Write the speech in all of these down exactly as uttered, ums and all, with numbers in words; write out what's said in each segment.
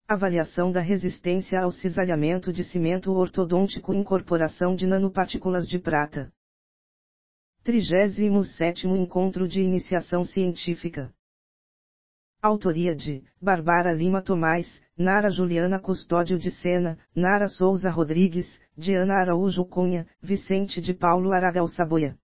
Avaliação da resistência ao cisalhamento de cimento ortodôntico, incorporação de nanopartículas de prata. trigésimo sétimo Encontro de Iniciação Científica. Autoria de Barbara Lima Tomás, Nara Juliana Custódio de Sena, Nara Souza Rodrigues, Diana Araújo Cunha, Vicente de Paulo Aragal Saboia.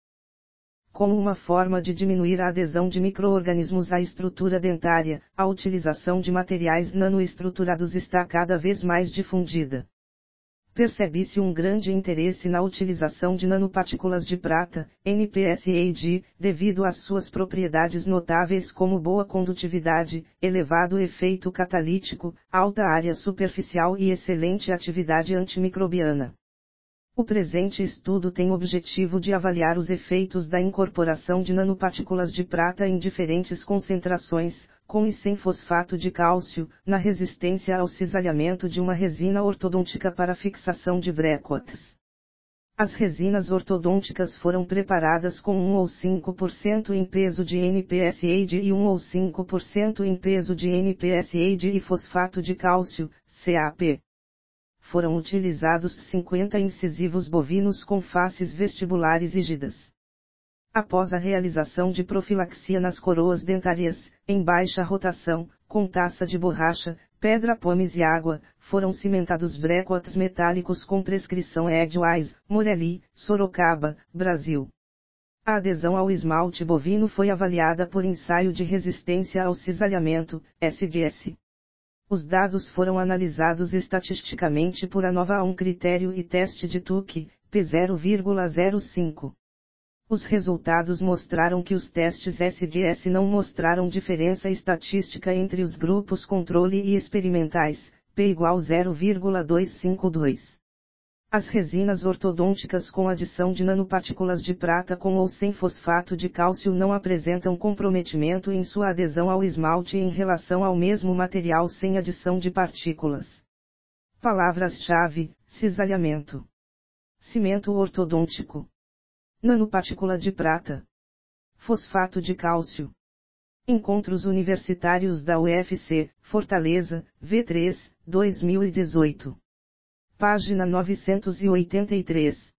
Como uma forma de diminuir a adesão de micro-organismos à estrutura dentária, a utilização de materiais nanoestruturados está cada vez mais difundida. Percebe-se um grande interesse na utilização de nanopartículas de prata, N P S A D, devido às suas propriedades notáveis como boa condutividade, elevado efeito catalítico, alta área superficial e excelente atividade antimicrobiana. O presente estudo tem o objetivo de avaliar os efeitos da incorporação de nanopartículas de prata em diferentes concentrações, com e sem fosfato de cálcio, na resistência ao cisalhamento de uma resina ortodôntica para fixação de brécotas. As resinas ortodônticas foram preparadas com um ou cinco por cento em peso de N P S A D e um ou cinco por cento em peso de N P S A D e fosfato de cálcio, C A P. Foram utilizados cinquenta incisivos bovinos com faces vestibulares rígidas. Após a realização de profilaxia nas coroas dentárias, em baixa rotação, com taça de borracha, pedra pomes e água, foram cimentados brécotas metálicos com prescrição Edgewise, Morelli, Sorocaba, Brasil. A adesão ao esmalte bovino foi avaliada por ensaio de resistência ao cisalhamento, S D S. Os dados foram analisados estatisticamente por ANOVA a um critério e teste de Tuck, P zero vírgula zero cinco. Os resultados mostraram que os testes S D S não mostraram diferença estatística entre os grupos controle e experimentais, P igual zero vírgula duzentos e cinquenta e dois. As resinas ortodônticas com adição de nanopartículas de prata com ou sem fosfato de cálcio não apresentam comprometimento em sua adesão ao esmalte em relação ao mesmo material sem adição de partículas. Palavras-chave: cisalhamento, cimento ortodôntico, nanopartícula de prata, fosfato de cálcio. Encontros Universitários da U F C, Fortaleza, V três, dois mil e dezoito. Página novecentos e oitenta e três.